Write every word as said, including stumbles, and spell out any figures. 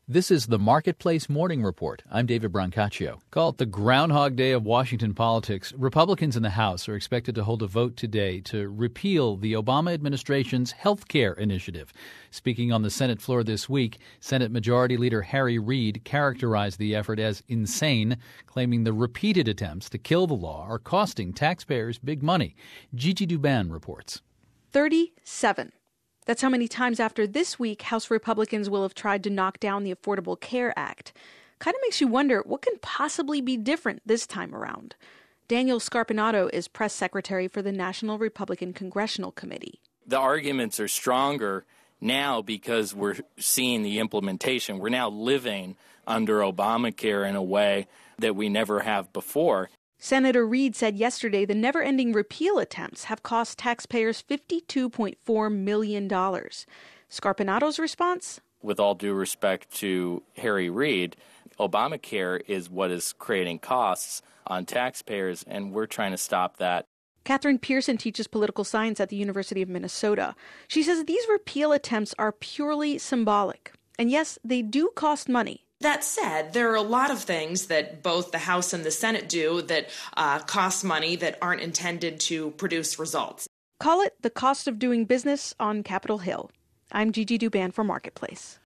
This is the Marketplace Morning Report. I'm David Brancaccio. Call it the Groundhog Day of Washington politics. Republicans in the House are expected to hold a vote today to repeal the Obama administration's health care initiative. Speaking on the Senate floor this week, Senate Majority Leader Harry Reid characterized the effort as insane, claiming the repeated attempts to kill the law are costing taxpayers big money. Gigi Douban reports. thirty-seven. That's how many times after this week House Republicans will have tried to knock down the Affordable Care Act. Kind of makes you wonder what can possibly be different this time around. Daniel Scarpinato is press secretary for the National Republican Congressional Committee. The arguments are stronger now because we're seeing the implementation. We're now living under Obamacare in a way that we never have before. Senator Reid said yesterday the never-ending repeal attempts have cost taxpayers fifty-two point four million dollars. Scarpinato's response? With all due respect to Harry Reid, Obamacare is what is creating costs on taxpayers, and we're trying to stop that. Catherine Pearson teaches political science at the University of Minnesota. She says these repeal attempts are purely symbolic. And yes, they do cost money. That said, there are a lot of things that both the House and the Senate do that uh, cost money that aren't intended to produce results. Call it the cost of doing business on Capitol Hill. I'm Gigi Douban for Marketplace.